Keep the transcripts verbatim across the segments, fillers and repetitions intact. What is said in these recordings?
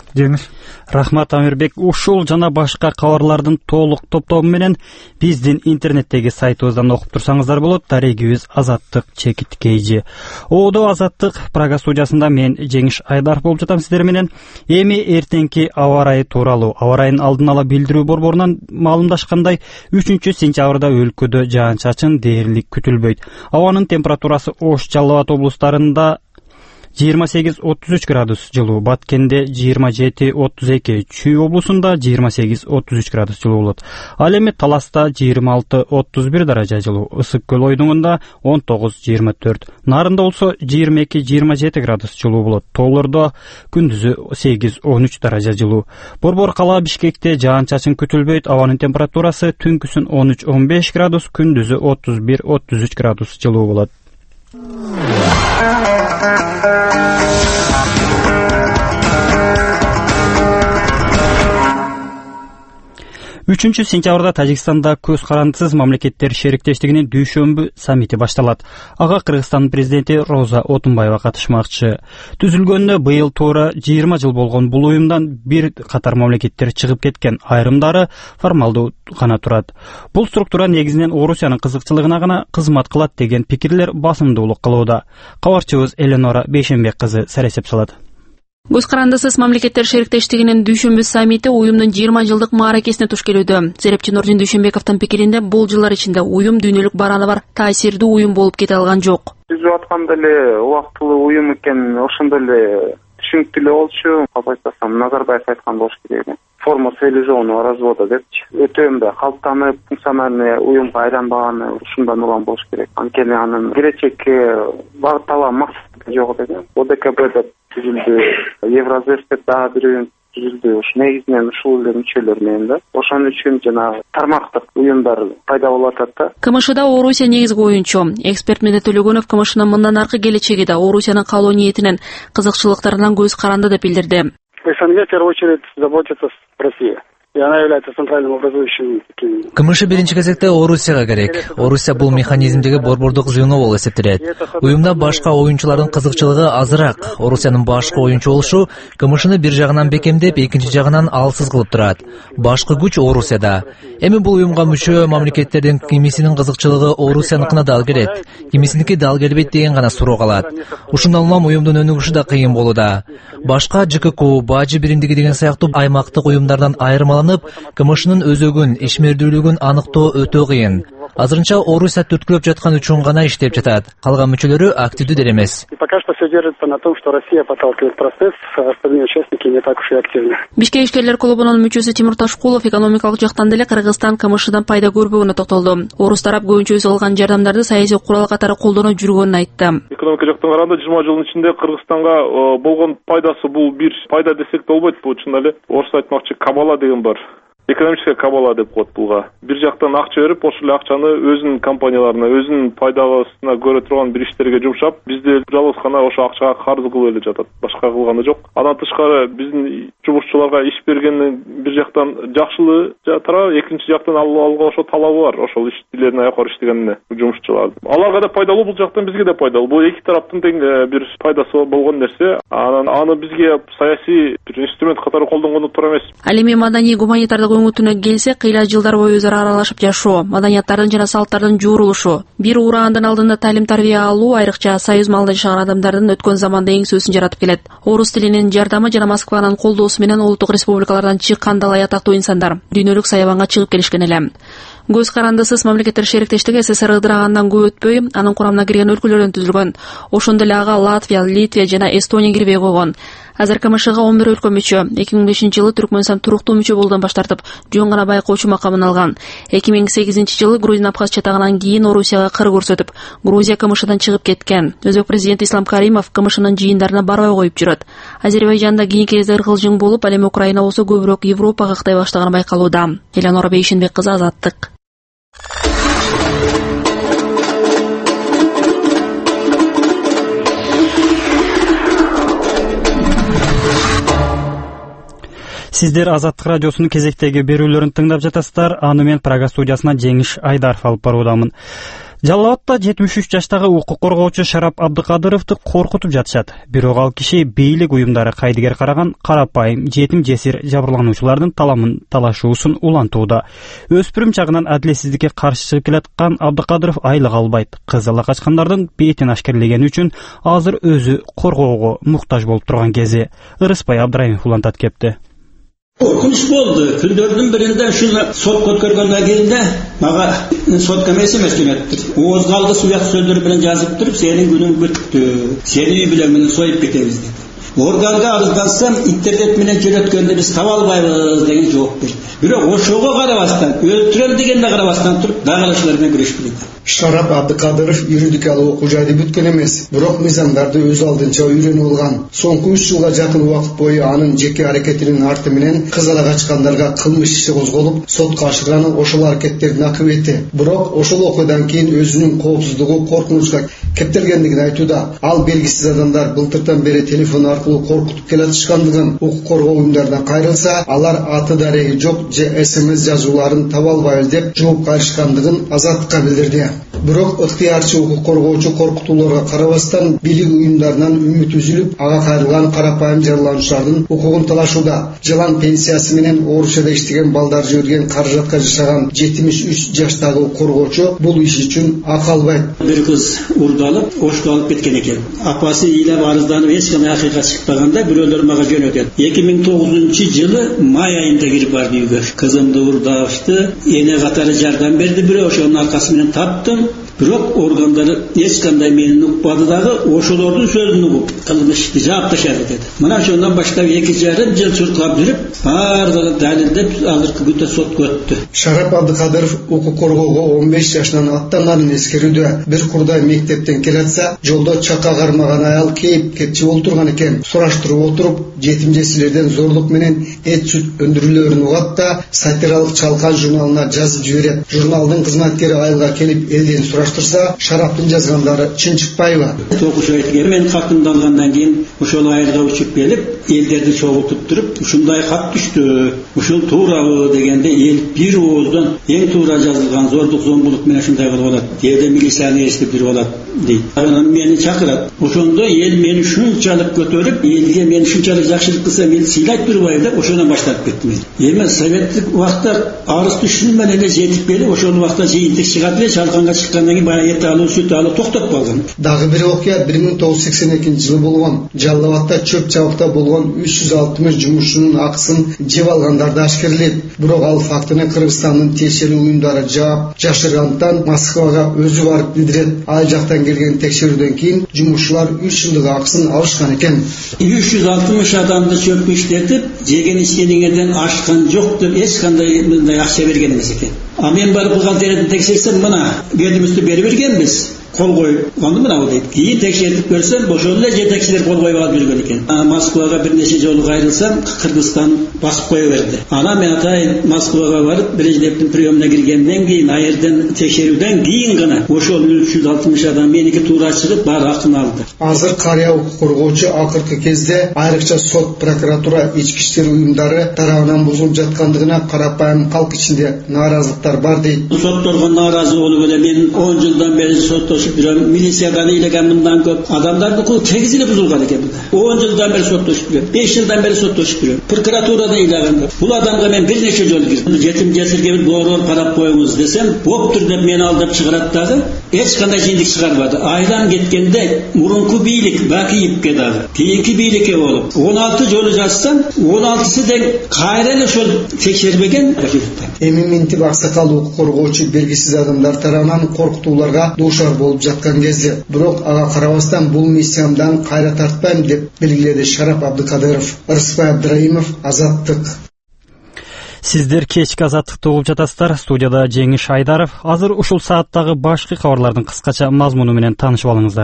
Жеңиш. Рахмат Амирбек. Ушул жана башка кабарлардын толук топтобу менен биздин интернеттеги сайтыбыздан окуп турсаңыздар болот. Дарегибиз Азаттык Чекит Кейжи. Оодо Азаттык Прага студиясында мен Жеңиш Айдаров болуп жатам сиздер менен. Эми эртеңки аба ырайы тууралуу аба ырайын алдын ала билдирүү борборунан маалымдашкандай үчүнчү сентябрда өлкөдө жаан-чачын дээрлик күтүлбөйт. Абанын температурасы Ош, Жалал Абад облустарында жыйырма сегиз отуз үч градус жылуу, Баткенде жыйырма жети отуз эки, Чүй облусунда жыйырма сегиз отуз үч градус жылуу болот. Ал эми Таласта жыйырма алты отуз бир даража жылуу, Ысык көл ойдуңунда он тогуз жыйырма төрт, Нарында болсо жыйырма эки жыйырма жети градус жылуу болот. Тоолордо күндүзү сегиз он үч даража жылуу. Борбор кала Бишкекте жаан-чачын күтүлбөйт. Абанын температурасы түнкүсүн он үч он беш градус, күндүзү отуз бир отуз үч градус жылуу болот. үчүнчү сентябрда Тажикстанда көз карандысыз мамлекеттер шериктештигинин дүйшөмбү саммити башталат. Ага Кыргызстан президенти Роза Отунбаева катышмакчы. Түзүлгөнүнө быйыл туура жыйырма жыл болгон бул уюмдан бир катар мамлекеттер чыгып кеткен, айрымдары формалдуу гана турат. Бул структура негизинен Орусиянын кызыкчылыгына гана кызмат кылат деген пикирлер басымдуулук кылууда. Кабарчыбыз Эленора Бейшенбек кызы саресеп салат. Көз карандысыз мамлекеттер шериктештигинин дүйшөмбү саммити уюмдун жыйырма жылдык мааракесине туш келүүдө. Зерепчи Нурдин Дүйшөнбековдун пикиринде бул жылдар ичинде уюм дүйнөлүк бараны бар таасирдүү уюм болуп кете алган жок. Түзүп атканда эле убактылуу уюм экен, ошондо эле түшүнүктүү эле болчу. Калп айтпасам Назарбаев айткан болуш керек эле. Форма цивилизованного развода депчи. Өтө мындай калыптанып, функциональный уюмга айланбаганы ушундан улам болуш керек. Анткени анын келечекке багытталган максаты жок экен. О Д К Б деп түзүлдү, Евразес деп дагы бир уюм түзүлдү. Ушу негизинен ушул эле мүчөлөр менен да. Ошон үчүн жана тармактык уюмдар пайда болуп атат да. К М Шда Орусия негизги оюнчу. Эксперт Медет Төлөгөнов К М Шнын мындан аркы келечеги да Орусиянын калуу ниетинен, кызыкчылыктарынан көз каранды деп билдирди. С Н Г в первую очередь заботится Россия. И она является центральным образующим. К М Ш биринчи кезекте Орусияга керек. Орусия бул механизмдеги борбордук звено болуп эсептелет. Уюмда башка оюнчулардын кызыкчылыгы азыраак. Орусиянын башкы оюнчу болушу К М Шны бир жагынан бекемдеп, экинчи жагынан алсыз кылып турат. Башкы күч Орусияда. Эми бул уюмга мүчө мамлекеттердин кимисинин кызыкчылыгы Орусияныкына дал келет, кимисиники дал келбейт деген гана суроо калат. Ушундан улам уюмдун өнүгүшү да кыйын болууда. Башка Ж К К, Бажы биримдиги деген сыяктуу аймактык уюмдардан айырмаланып, К М Шнын өзөгүн, ишмердүүлүгүн аныктоо өтө кыйын. Азырынча Орусия түрткүлөп жаткан үчүн гана иштеп жатат. Калган мүчөлөрү активдүү деле эмес. Пока что все держится на том, что Россия подталкивает процесс, а остальные участники не так уж и активны. Бишкек ишкерлер клубунун мүчөсү Тимур Ташкулов экономикалык жактан деле Кыргызстан К М Шдан пайда көрбөгөнүнө токтолду. Орус тарап көбүнчө өзү алган жардамдарды саясий курал катары колдонуп жүргөнүн айтты. Экономика жактан караганда жыйырма жылдын ичинде Кыргызстанга болгон пайдасы бул бир пайда десек болбойт. Бул чын эле орус айтмакчы кабала деген бар. Экономическая кабала деп коет булга. Бир жактан акча берип, ошол эле акчаны өзүнүн компанияларына, өзүнүн пайдасына көрө турган бир иштерге жумшап, бизде жалгыз гана ошо акчага карыз кылып эле жатат. Башка кылганы жок. Андан тышкары биздин жумушчуларга иш бергендин бир жактан жакшылыгы тарабы, экинчи жактан алга ошо талабы бар. Ошол иш билерин аякор иштегенине жумушчулар. Аларга да пайдалуу, бул жактан бизге да пайдалуу. Бул эки тараптын тең бир пайдасы болгон нерсе. Анан аны бизге саясий бир инструмент катары колдонгону туура эмес. Ал эми маданий гуманитардык өңүтүнө келсе, кыйла жылдар бою өзара аралашып жашоо, маданияттардын жана салттардын жуурулушу, бир ураандын алдында талим тарбия алуу, айрыкча союз малында жашаган адамдардын өткөн заманда эңсөөсүн жаратып келет. Орус тилинин жардамы жана Москванын колдоосу менен улуттук республикалардан чыккан далай атактуу инсандар дүйнөлүк саябанга чыгып келишкен эле. Көз карандысыз мамлекеттер шериктештиги С С С R ыдырагандан көп өтпөй, анын курамына кирген өлкөлөрдөн түзүлгөн. Ошондой эле ага Латвия, Литва жана Эстония кирбей койгон. Азыр К М Шга он бир өлкө мүчө. эки миң бешинчи жылы Түркмөнстан туруктуу мүчө болуудан баш тартып, жөн гана байкоочу макамын алган. эки миң сегизинчи жылы Грузин Абхаз чатагынан кийин Орусияга кыр көрсөтүп, Грузия К М Шдан чыгып кеткен. Өзбек президенти Ислам Каримов К М Шнын жыйындарына барбай коюп жүрөт. Азербайжанда кийинки кезде ыргылжың болуп, ал эми Украина болсо көбүрөөк Европага каттай баштаганы байкалууда. Эленора Бейшенбек кызы, Азаттык. Сиздер Азаттык радиосунун кезектеги берүүлөрүн тыңдап жатасыздар. Аны мен Прага студиясынан Жеңиш Айдаров алып баруудамын. Жалал Абадта жетимиш үч жаштагы укук коргоочу Шарап Абдыкадыровду коркутуп жатышат. Бирок ал киши бийлик уюмдары кайдыгер караган карапайым жетим жесир жабырлануучулардын таламын талашуусун улантууда. Өспүрүм чагынан адилетсиздикке каршы чыгып келаткан Абдыкадыров айлык албайт. Кызыл качкандардын бетин ашкерлегени үчүн азыр өзү коргоого муктаж болуп турган кези. Ырыспай Абдраимов улантат кепти. Korkunç oldu. Küldürdün birinde şunu sot kotkörgönden keyin de maga sot kemesi meskin ettir. Oğuz kaldı suyak sözleri bilen yazıp durup senin günün bitti. Seni bilen beni soyup ketemiz dedi. Organda arızdansam internet bilen jönötkönde biz tavalbayбыз деген жооп берди. Бирок ошого карабастан, өлтүрөм дегенде карабастан туруп дагылашуулар менен күрөшүп келет. Шарап Абдыкадыров юридикалык окуу жайды бүткөн эмес, бирок мыйзамдарды өз алдынча үйрөнүп алган. Соңку үч жылга жакын убакыт бою анын жеке аракетинин арты менен кызыл качкандарга кылмыш иши козголуп, сотко ашырганы ошол аракеттердин акыбети. Бирок ошол окуядан кийин өзүнүн коопсуздугу коркунучка кептелгендигин айтууда. Ал белгисиз адамдар былтыртан бери телефон аркылуу коркутуп келатышкандыгын, укук коргоо уюмдарына кайрылса, алар аты дареги жок же смс жазууларын таба албайбыз деп жооп кайрышкандыгын Азаттыкка билдирди. Бирок ыктыярчы укук коргоочу коркутууларга карабастан бийлик уюмдарынан үмүт үзүлүп, ага кайрылган карапайым жаралануучулардын укугун талашууда. Жылан пенсиясы менен Орусияда иштеген балдар жиберген каражатка жашаган жетимиш үч жаштагы коргоочу бул иш үчүн ак албайт. Бир кыз урдалып, ошко алып кеткен экен. Апасы ыйлап арызданып, эч кандай акыйкат чыкпаганда бирөөлөр мага жөнөтөт. эки миң тогузунчу жылы май айында кирип барды үйгө. Кызымды урдашты, эне катары жардам берди, бирөө ошонун аркасы менен таптым. Бирок органдары эч кандай мени укпады дагы, ошолордун сөзүн угуп, кылмышты жаап ташады деди. Мына ошондон баштап эки жарым жыл чуркап жүрүп, бардыгын далилдеп, азыркы күндө сотко өттү. Шарап Абдыкадыров укук коргоого он беш жашынан аттанганын эскерүүдө. Бир курдай мектептен келатса, жолдо чакка кармаган аял кейип кетчи болуп турган экен. Сураштырып отуруп, жетим жесирлерден зорлук менен эт сүт өндүрүүлөрүн угат да, сатиралык Чалкан журналына жазып жиберет. Журналдын кызматкери айылга келип элден сураштырса, Шараптын жазгандары чын чыкпайбы? Токуш айтыгер мен хатымды алгандан кийин ошол айылга учуп келип, элдерди чогултуп туруп, ушундай хат түштү. Ушул туурабы дегенде эл бир ооздон эң туура жазылган зордук зомбулук менен ушундай кылып алат. Кээде милицияны эстеп жүрүп алат дейт. Анан мени чакырат. Ошондо эл мени шунчалык көтөрүп, элге мен шунчалык жакшылык кылсам эл сыйлап турбайбы деп ошондон баштап кеттим. Эми советтик убакта арыз түшүнү менен эле жетип келип, ошол убакта жыйынтык чыгат эле, Чалканга чыккандан кийин баягы эт алуу, сүт алуу токтоп калган. Дагы бир окуя бир миң тогуз жүз сексен экинчи жылы болгон. Жалал Абадта чөп чабыкта болгон үч жүз алтымыш жумушчунун акысын жеп алгандарды ашкерлейт. Бирок ал фактыны Кыргызстандын текшерүү уюмдары жаап жашыргандыктан Москвага өзү барып билдирет. Ал жактан келген текшерүүдөн кийин жумушчулар үч жылдык акысын алышкан экен. үч жүз алтымыш адамды чөпкө иштетип, жеген ичкениңерден ашкан жок деп эч кандай мындай акча берген эмес экен. А мен барып бухгалтерияны текшерсем, мына ведомство берип бергенбиз. Кол коюп, аны мына дейт. Кийин текшертип көрсөм, ошол эле жетекчилер кол коюп алып жүргөн экен. Москвага бир нече жолу кайрылсам, Кыргызстан басып кое берди. Ана мен атайын Москвага барып, президенттин приемуна киргенден кийин, айырдан текшерүүдөн кийин гана ошол үч жүз алтымыш адам меники туура чыгып, баары акын алды. Азыр карыя укук коргоочу акыркы кезде айрыкча сот, прокуратура, ички иштер уюмдары тарабынан бузулуп жаткандыгына карапайым калк ичинде нааразылыктар бар дейт. Сотторго нааразы болуп эле мен он жылдан бери сотто милициядан ыйлаган мындан көп адамдарды кул сегиз эле бузулган экен. он жылдан бери соттошуп жүрөм, беш жылдан бери соттошуп жүрөм. Прокуратурада ыйлаган. Бул адамга мен бир нече жолу кирдим. Жетим жесирге бир борор карап коюңуз десем, боптур деп мени алдап чыгарат дагы, эч кандай жыйынтык чыгарбады. Айдан кеткенде мурунку бийлик Бакиевке дагы, кийинки бийликке болуп, он алты жолу жазсам, он алтысы дең кайра эле ошол текшербеген. Эми Минтип Аксакал укук коргоочу белгисиз адамдар тарабынан коркутууларга дуушар болуп жаткан кезде, бирок ага карабастан бул миссиямдан кайра тартпайм деп белгиледи Шарап Абдыкадыров. Ырыспай Абдраимов, Азаттык. Сиздер кечки Азаттыкты угуп жатасыздар. Студияда Жеңиш Айдаров. Азыр ушул сааттагы башкы кабарлардын кыскача мазмуну менен таанышып алыңыздар.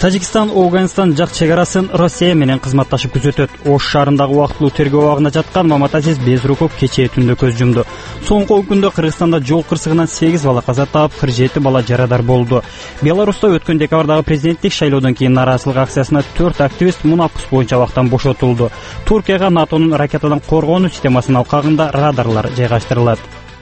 Тажикстан Афганистан жак чегарасын Россия менен кызматташып күзөтөт. Ош шаарындагы убактылуу тергөө абагында жаткан Маматазиз Безруков кечээ түндө көз жумду. Соңку күндө Кыргызстанда жол кырсыгынан сегиз бала каза таап, кырк жети бала жарадар болду. Беларуста өткөн декабрдагы президенттик шайлоодон кийин нааразычылык акциясына төрт активист мунапус боюнча абактан бошотулду. Туркияга НАТОнун ракетадан коргонуу системасынын алкагында радарлар жайгаштырылат.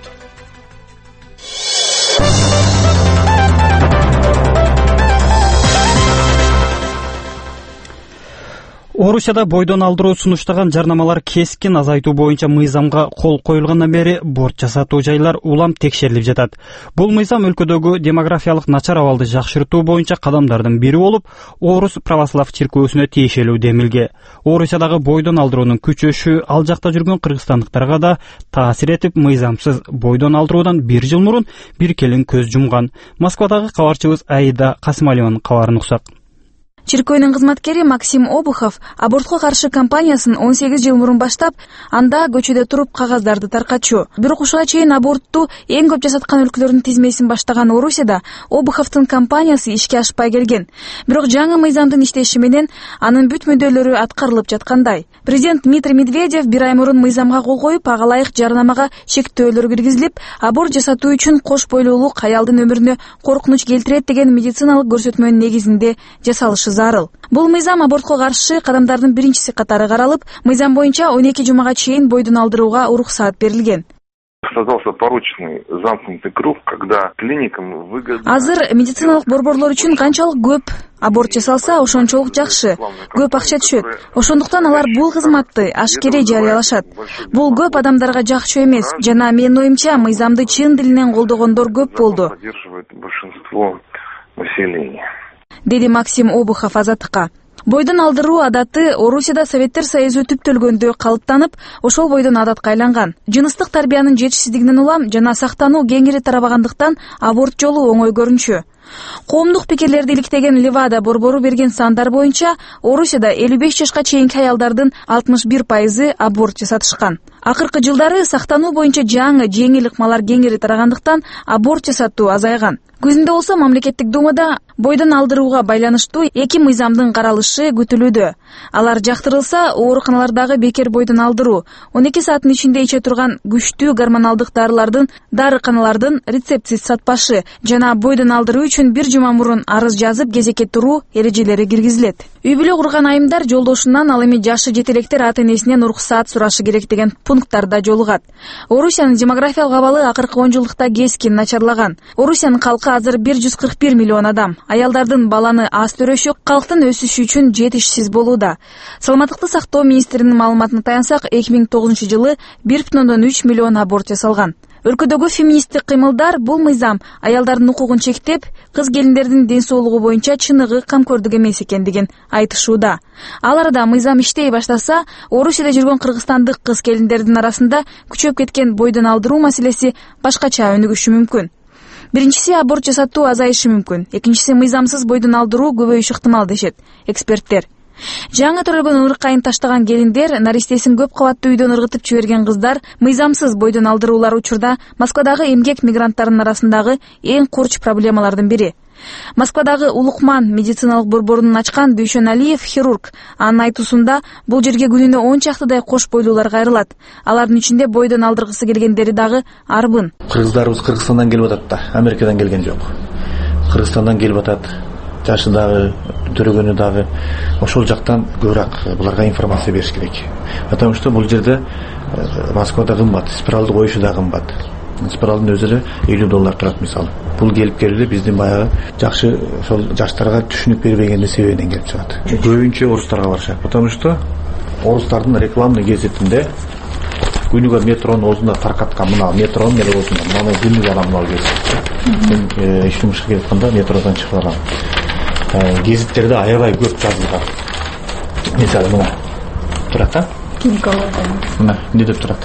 Орусияда бойдон алдыруу сунуштаган жарнамалар кескин азайтуу боюнча мыйзамга кол коюлгандан бери борт жасатуу жайлар улам текшерилип жатат. Бул мыйзам өлкөдөгү демографиялык начар абалды жакшыртуу боюнча кадамдардын бири болуп, Орус православ чиркөөсүнө тиешелүү демилге. Орусиядагы бойдон алдыруунун күчөшү ал жакта жүргөн кыргызстандыктарга да таасир этип, мыйзамсыз бойдон алдыруудан бир жыл мурун бир келин көз жумган. Москвадагы кабарчыбыз Аида Касымалиеванын кабарын уксак. Чиркөөнүн кызматкери Максим Обухов абортко каршы кампаниясын он сегиз жыл мурун баштап, анда көчөдө туруп кагаздарды таркатчу. Бирок ушуга чейин абортту эң көп жасаткан өлкөлөрдүн тизмесин баштаган Орусияда Обуховдун кампаниясы ишке ашпай келген. Бирок жаңы мыйзамдын иштеши менен анын бүт мүдөлөрү аткарылып жаткандай. Президент Дмитрий Медведев бир ай мурун мыйзамга кол коюп, ага ылайык жарнамага шектөөлөр киргизилип, аборт жасатуу үчүн кош бойлуулук аялдын өмүрүнө коркунуч келтирет деген медициналык көрсөтмөнүн негизинде жасалышы зарыл. Бул мыйзам абортко каршы кадамдардын биринчиси катары каралып, мыйзам боюнча он эки жумага чейин бойдон алдырууга уруксаат берилген. Создался порочный замкнутый круг, когда клиникам выгодно. Азыр медициналык борборлор үчүн канчалык көп аборт жасалса, ошончолук жакшы, көп акча түшөт. Ошондуктан алар бул кызматты ашкере жарыялашат. Бул көп адамдарга жакчу эмес. Жана менин оюмча, мыйзамды чын дилинен колдогондор көп болду. Поддерживает большинство населения. Деди Максим Обухов Азаттыкка. Бойдон алдыруу адаты Орусияда Советтер Союзу түптөлгөндө калыптанып, ошол бойдон адатка айланган. Жыныстык тарбиянын жетишсиздигинен улам жана сактануу кеңири тарабагандыктан аборт жолу оңой көрүнчү. Коомдук пикирлерди иликтеген Левада борбору берген сандар боюнча Орусияда элүү беш жашка чейинки аялдардын алтымыш бир пайызы аборт жасатышкан. Акыркы жылдары сактануу боюнча жаңы жеңил ыкмалар кеңири тарагандыктан аборт жасатуу азайган. Күзүндө болсо мамлекеттик думада бойдон алдырууга байланыштуу эки мыйзамдын каралышы күтүлүүдө. Алар жактырылса, ооруканалардагы бекер бойдон алдыруу, он эки сааттын ичинде иче турган күчтүү гормоналдык дарылардын дарыканалардын рецептсиз сатпашы жана бойдон алдыруу үчүн бир жума мурун арыз жазып кезекке туруу эрежелери киргизилет. Үй бүлө курган айымдар жолдошунан, ал эми жашы жете электер ата энесинен уруксаат сурашы керек деген пункттарда жолугат. Орусиянын демографиялык абалы акыркы он жылдыкта кескин начарлаган. Орусиянын калкы азыр бир жүз кырк бир миллион адам. Аялдардын баланы аз төрөшү калктын өсүшү үчүн жетишсиз болууда. Саламаттыкты сактоо министринин маалыматына таянсак, эки миң тогузунчу жылы бир бүтүн ондон үч миллион аборт жасалган. Өлкөдөгү феминисттик кыймылдар бул мыйзам аялдардын укугун чектеп, кыз келиндердин ден соолугу боюнча чыныгы камкордук эмес экендигин айтышууда. Ал арада мыйзам иштей баштаса, Орусияда жүргөн кыргызстандык кыз келиндердин арасында күчөп кеткен бойдон алдыруу маселеси башкача өнүгүшү мүмкүн. Биринчиси, аборт жасатуу азайышы мүмкүн. Экинчиси, мыйзамсыз бойдон алдыруу көбөйүшү ыктымал дешет эксперттер. Жаңы төрөлгөн ырыкайын таштаган келиндер, наристесин көп кабаттуу үйдөн ыргытып жиберген кыздар, мыйзамсыз бойдон алдыруулар учурда Москвадагы эмгек мигранттарынын арасындагы эң курч проблемалардын бири. Москвадагы Улукман медициналык борборунун ачкан Дүйшөн Алиев хирург. Анын айтуусунда, бул жерге күнүнө он чактыдай кош бойлуулар кайрылат. Алардын ичинде бойдон алдыргысы келгендери дагы арбын. Кыргыздарыбыз Кыргызстандан келип атат да, Америкадан келген жок. Кыргызстандан келип атат. Жашы дагы, төрөгөнү дагы. Ошол жактан көбүрөөк буларга информация бериш керек. Потому что бул жерде Москвада кымбат, спиралды коюшу да кымбат. Спиралдын өзү эле элүү доллар турат мисалы. Бул келип келип биздин баягы жакшы ошол жаштарга түшүнүк бербегендин себебинен келип чыгат. Көбүнчө орустарга барышат. Потому что орустардын рекламный гезитинде күнүгө метронун оозунда таркаткан мына метронун эле оозунда мына күнүгө адамдар келет. Мен иш жумушка келип атканда метродон чыгып алам. Гезиттерде аябай көп жазылган. Мисалы мына турат а? Мына эмне деп турат?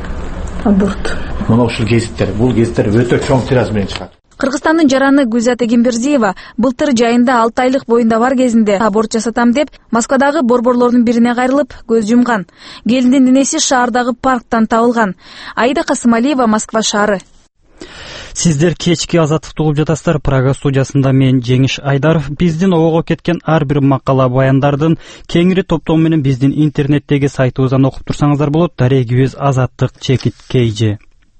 Аборт. Мына ушул гезиттер, бул гезиттер өтө чоң тираж менен чыгат. Кыргызстандын жараны Гүлзат Эгембердиева былтыр жайында алты айлык боюнда бар кезинде аборт жасатам деп Москвадагы борборлордун бирине кайрылып көз жумган. Келиндин денеси шаардагы парктан табылган. Аида Касымалиева, Москва шаары. Сиздер кечки Азаттыкты угуп жатасыздар. Прага студиясында мен Жеңиш Айдаров. Биздин обого кеткен ар бир макала баяндардын кеңири топтому менен биздин интернеттеги сайтыбыздан окуп турсаңыздар болот. Дарегибиз Азаттык чекит кейжи.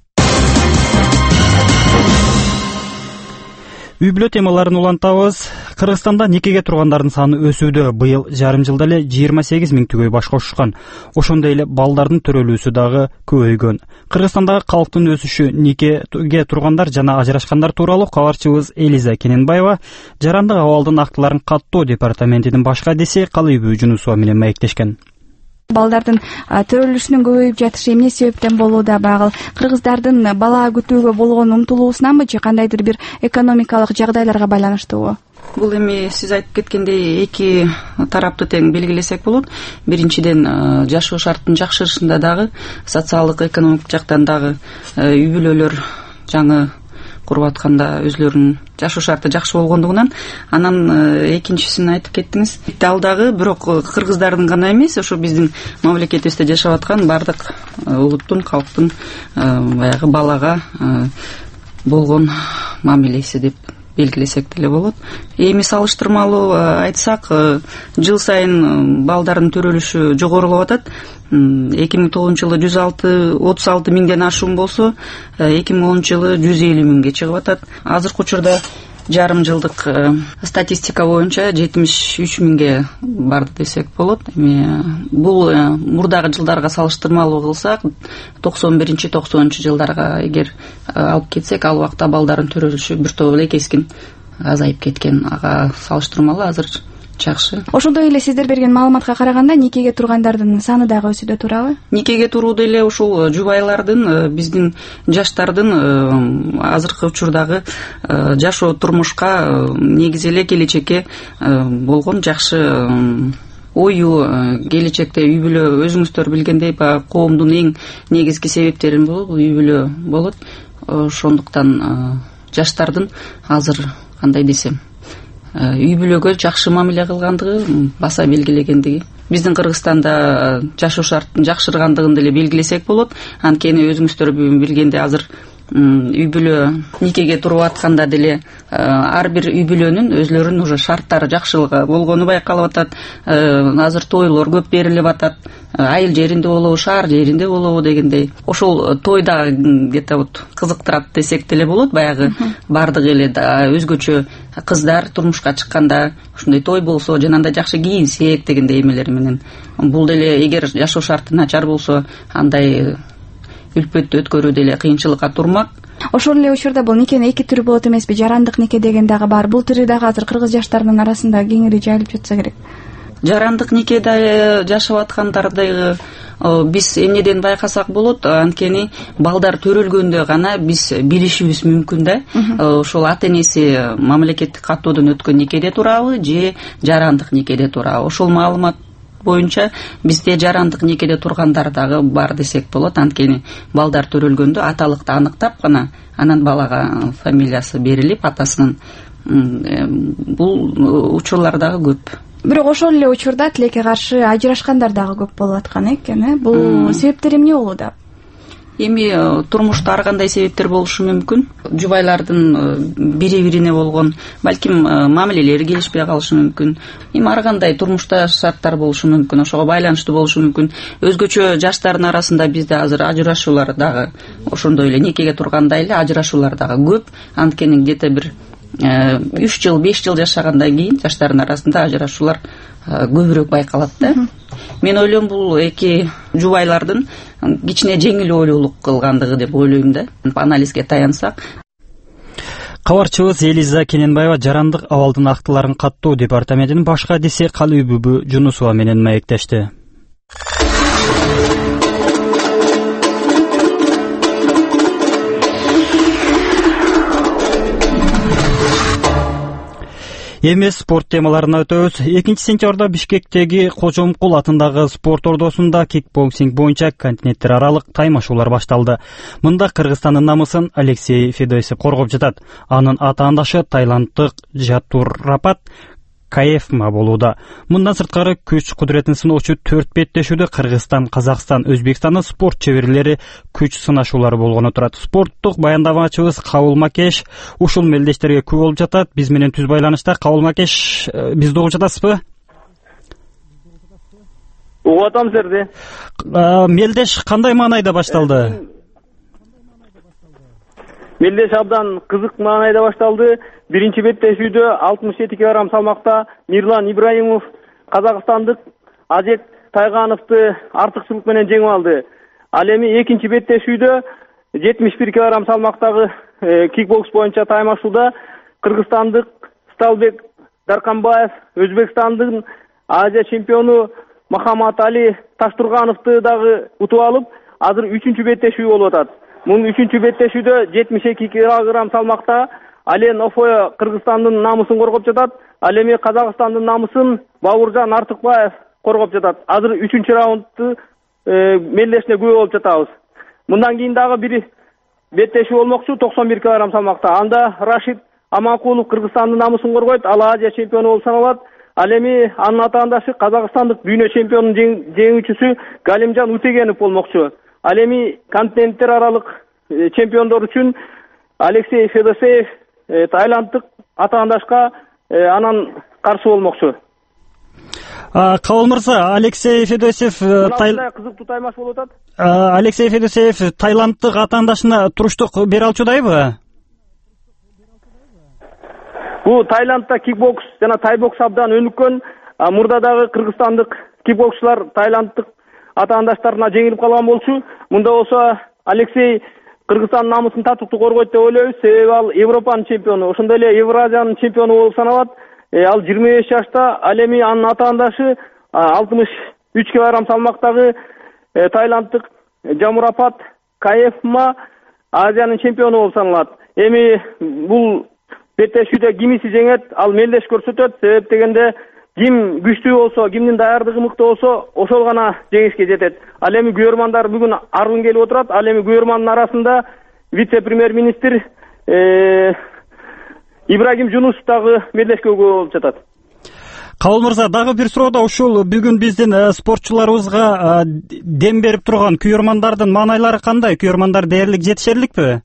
Үй бүлө темаларын улантабыз. Кыргызстанда никеге тургандардын саны өсүүдө. Быйыл жарым жылда эле жыйырма сегиз миңтөгөй баш кошушкан. Ошондой эле балдардын төрөлүүсү дагы көбөйгөн. Кыргызстандагы калктын өсүшү, никеге тургандар жана ажырашкандар тууралуу кабарчыбыз Элиза Кененбаева жарандык абалдын актыларын каттоо департаментинин баш кадиси Калыйбү Жунусова менен маектешкен. Балдардын төрөлүшүнүн көбөйүп жатышы эмне себептен болууда? Багыл кыргыздардын бала күтүүгө болгон умтулуусунанбы же кандайдыр бир экономикалык жагдайларга байланыштуубу? Бул эми сиз айтып кеткендей эки тарапты тең белгилесек болот. Биринчиден, жашоо шарттын жакшырышында дагы, социалдык экономикалык жактан дагы үй бүлөлөр жаңы куруп атканда өзлөрүнүн жашоо шарты жакшы болгондугунан, анан экинчисин айтып кеттиңиз. Ал дагы бирок кыргыздардын гана эмес, ошо биздин мамлекетибизде жашап аткан бардык улуттун, калктын баягы балага болгон мамилеси деп белгилесек деле болот. Эми салыштырмалуу айтсак, жыл сайын балдардын төрөлүшү жогорулап атат. эки миң тогузунчу жылы жүз отуз алты миңден ашуун болсо, эки миң онунчу жылы жүз элүү миңге чыгып атат. Азыркы учурда жарым жылдык статистика боюнча жетимиш үч миңге барды десек болот. Эми бул мурдагы жылдарга салыштырмалуу кылсак, токсон биринчи токсонунчу жылдарга эгер алып кетсек, ал убакта балдардын төрөлүшү бир топ эле кескин азайып кеткен. Ага салыштырмалуу азыр жакшы. Ошондой эле сиздер берген маалыматка караганда никеге тургандардын саны дагы өсүүдө, туурабы? Никеге туруу деле ушул жубайлардын, биздин жаштардын азыркы учурдагы жашоо турмушка негизи эле келечекке болгон жакшы ою, келечекте үй бүлө, өзүңүздөр билгендей, баягы коомдун эң негизги себептерин бул үй бүлө болот. Ошондуктан жаштардын азыр кандай десем, үй бүлөгө жакшы мамиле кылгандыгы баса белгилегендиги. Биздин Кыргызстанда жашоо шарттын жакшыргандыгын деле белгилесек болот. Анткени өзүңүздөр билгендей, азыр үй бүлө никеге туруп атканда деле ар бир үй бүлөнүн өзлөрүнүн уже шарттары жакшылыгы болгону байкалып атат. Азыр тойлор көп берилип атат. Айыл жеринде болобу, шаар жеринде болобу дегендей. Ошол тойда где-то вот кызыктырат десек деле болот. Баягы бардык эле өзгөчө кыздар турмушка чыкканда ушундай той болсо, жанагындай жакшы кийинсек дегендей эмелер менен. Бул деле эгер жашоо шарты начар болсо, андай үлпөттү өткөрүү деле кыйынчылыкка турмак. Ошол эле учурда бул никенин эки түрү болот эмеспи? Жарандык нике деген дагы бар. Бул түрү дагы азыр кыргыз жаштарынын арасында кеңири жайылып жатса керек. Жарандык никеде жашап аткандарды биз эмнеден байкасак болот? Анткени балдар төрөлгөндө гана биз билишибиз мүмкүн да. Ошол ата энеси мамлекеттик каттоодон өткөн никеде турабы же жарандык никеде турабы? Ошол маалымат боюнча бизде жарандык никеде тургандар дагы бар десек болот. Анткени балдар төрөлгөндө аталыкты аныктап гана анан балага фамилиясы берилип, атасынын бул учурлар дагы көп. Бирок ошол эле учурда тилекке каршы ажырашкандар дагы көп болуп аткан экен, э? Бул себептер эмне болууда? Эми турмушта ар кандай себептер болушу мүмкүн. Жубайлардын бири-бирине болгон, балким мамилелери келишпей калышы мүмкүн. Эми ар кандай турмушта шарттар болушу мүмкүн, ошого байланыштуу болушу мүмкүн. Өзгөчө жаштардын арасында бизде азыр ажырашуулар дагы ошондой эле никеге тургандай эле ажырашуулар дагы көп. Анткени где-то бир үч жыл, беш жыл жашагандан кийин жаштардын арасында ажырашуулар көбүрөөк байкалат да. Мен ойлойм, бул эки жубайлардын кичине жеңил ойлуулук кылгандыгы деп ойлойм да. Анализге таянсак. Кабарчыбыз Элиза Кененбаева жарандык абалдын актыларын каттоо департаментинин баш кадиси Калыйбү Жунусова менен маектешти. Эми спорт темаларына өтөбүз. экинчи сентябрда Бишкектеги Кожомкул атындагы спорт ордосунда кикбоксинг боюнча континенттер аралык таймашуулар башталды. Мында Кыргызстандын намысын Алексей Федосев коргоп жатат. Анын атаандашы тайланддык Жатурапат Каефма болууда. Мындан сырткары күч кудуретін сыноочу төрт беттешүүдө Кыргызстан, Казакстан, Өзбекстандын спорт чеберлери күч сынашуулары болгону турат. Спорттук баяндамачыбыз Кабыл Макеш ушул мелдештерге күбө болуп жатат. Биз менен түз байланышта. Кабыл Макеш, бизди угуп жатасызбы? Угуп атам силерди. Мелдеш кандай маанайда башталды? Мелдеш абдан кызык маанайда башталды. Биринчи беттешүүдө алтымыш жети килограмм салмакта Мирлан Ибраимов казакстандык Ажет Тайгановду артыкчылык менен жеңип алды. Ал эми экинчи беттешүүдө жетимиш бир килограмм салмактагы кикбокс боюнча таймашууда кыргызстандык Сталбек Дарканбаев Өзбекстандын Азия чемпиону Махамат Али Таштургановду дагы утуп алып, азыр үчүнчү беттешүү болуп атат. Мунун үчүнчү беттешүүдө жетимиш эки килограмм салмакта Ален Офоя Кыргызстандын намысын коргоп жатат. Ал эми Казакстандын намысын Бауыржан Артыкбаев коргоп жатат. Азыр үчүнчү раундту мелдешине күбө болуп жатабыз. Мындан кийин дагы бир беттешүү болмокчу токсон бир килограмм салмакта. Анда Рашид Аманкулов Кыргызстандын намысын коргойт. Ал Азия чемпиону болуп саналат. Ал эми анын атаандашы Казакстандык дүйнө чемпионунун жеңүүчүсү Галимжан Утегенов болмокчу. Ал эми континенттер аралык чемпиондор үчүн Алексей Федосеев Таиланддык атаандашка анан каршы болмокчу. Кабыл мырза, Алексей Федосеев кызыктуу таймаш болуп атат. Алексей Федосеев Таиланддык атаандашына туруштук бере алчудайбы? Бул Таиландда кикбокс жана тайбокс абдан өнүккөн. Мурда дагы кыргызстандык кикбоксчулар Таиланддык атаандаштарына жеңилип калган болчу. Мында болсо Алексей Кыргызстан намысын татыктуу коргойт деп ойлойбуз. Себеби ал Европанын чемпиону, ошондой эле Евразиянын чемпиону болуп саналат. Ал жыйырма беш жашта. Ал эми анын атаандашы алтымыш үч килограмм салмактагы Таиланддык Жамурапат Каефма Азиянын чемпиону болуп саналат. Эми бул беттешүүдө кимиси жеңет, ал мелдеш көрсөтөт. Себеп дегенде ким күчтүү болсо, кимдин даярдыгы мыкты болсо, ошол гана жеңишке жетет. Ал эми күйөрмандар бүгүн аргын келип отурат. Ал эми күйөрмандын арасында вице-премьер-министр Ибрагим Жунусов дагы мелдешке күбө болуп жатат. Кабыл мырза, дагы бир суроо да ушул бүгүн биздин спортчуларыбызга дем берип турган күйөрмандардын маанайлары кандай? Күйөрмандар дээрлик жетишерликпи?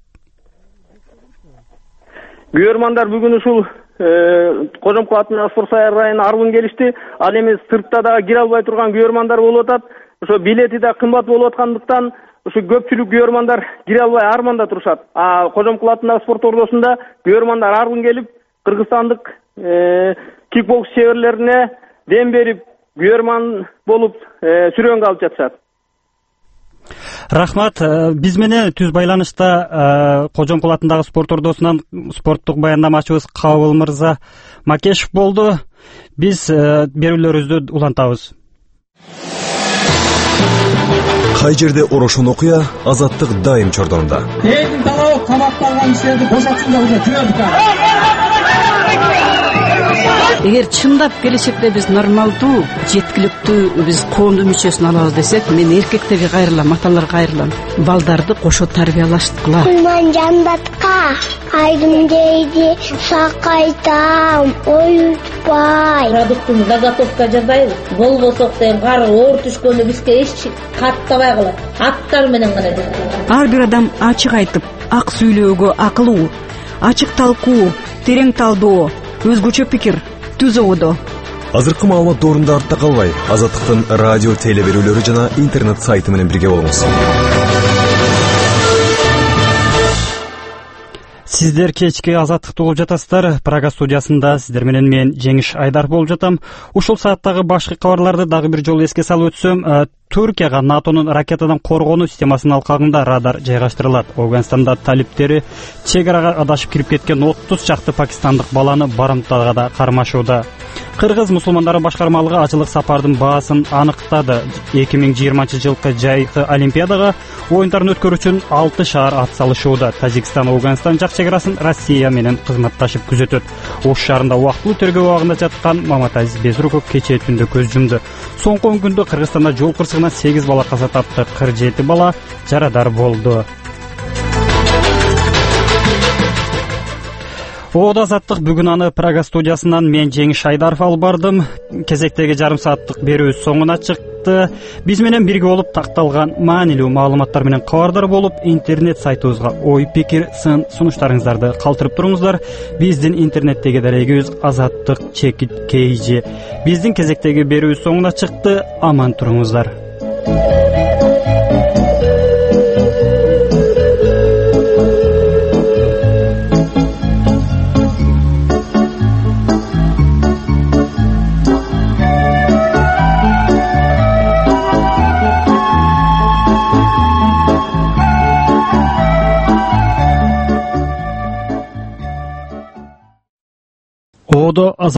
Күйөрмандар бүгүн ушул Кожомкул атындагы спорт саябагына аргын келишти. Ал эми сыртта дагы кире албай турган күйөрмандар болуп атат. Ошо билети да кымбат болуп аткандыктан ушу көпчүлүк күйөрмандар кире албай арманда турушат. А Кожомкул атындагы спорт ордосунда күйөрмандар аргын келип, кыргызстандык кикбокс чеберлерине дем берип, күйөрман болуп сүрөнгө алып жатышат. Рахмат. Биз менен түз байланышта Кожомкул атындагы спорт ордосунан спорттук баяндамачыбыз Кабыл мырза Макешев болду. Биз берүүлөрүбүздү улантабыз. Кай жерде орошон окуя, азаттык дайым чордонунда. Элдин талабы камакталган кишилерди бошотсун деп жүрөдүк. Эгер чындап келечекте биз нормалдуу, жеткиликтүү биз коомдун мүчөсүн алабыз десек, мен эркектерге кайрылам, аталарга кайрылам. Балдарды кошо тарбиялашткыла. Кулман жандатка айдым дейди, сакайтам, оютпай. Продуктун заготовка жасайбыз. Болбосок деген кары оор түшкөндө бизге эч каттабай калат. Аттар менен гана. Ар бир адам ачык айтып, ак сүйлөөгө акылуу, ачык талкуу, терең талдоо, өзгөчө пикир түз ободо. Азыркы маалымат доорунда артта калбай, Азаттыктын радио теле берүүлөрү жана интернет сайты менен бирге болуңуз. Сиздер кечки Азаттыкты угуп жатасыздар. Прага студиясында сиздер менен мен Жеңиш Айдар болуп жатам. Ушул сааттагы башкы кабарларды дагы бир жолу эске салып өтсөм, Түркияга НАТОнун ракетадан коргонуу системасынын алкагында радар жайгаштырылат. Афганистанда талиптери чек арага адашып кирип кеткен отуз чакты пакистандык баланы барымтага да кармашууда. Кыргыз мусулмандары башкармалыгы ачылык сапардын баасын аныктады. эки миң жыйырманчы жылкы жайкы олимпиадага оюндарын өткөрүү үчүн алты шаар ат салышууда. Тажикстан Афганистан жак чекарасын Россия менен кызматташып күзөтөт. Ош шаарында убактылуу тергөө абагында жаткан Маматазиз Безруков кечээ түндө көз жумду. Соңку он күндө Кыргызстанда жол кырсыгынан сегиз бала каза тапты, кырк жети бала жарадар болду. Оодо азаттык бүгүн аны Прага студиясынан мен Жеңиш Айдаров алып бардым. Кезектеги жарым сааттык берүүбүз соңуна чыкты. Биз менен бирге болуп такталган маанилүү маалыматтар менен кабардар болуп, интернет сайтыбызга ой, пикир, сын, сунуштарыңыздарды калтырып туруңуздар. Биздин интернеттеги дарегибиз азаттык чекит kg. Биздин кезектеги берүүбүз соңуна чыкты. Аман туруңуздар. Оодо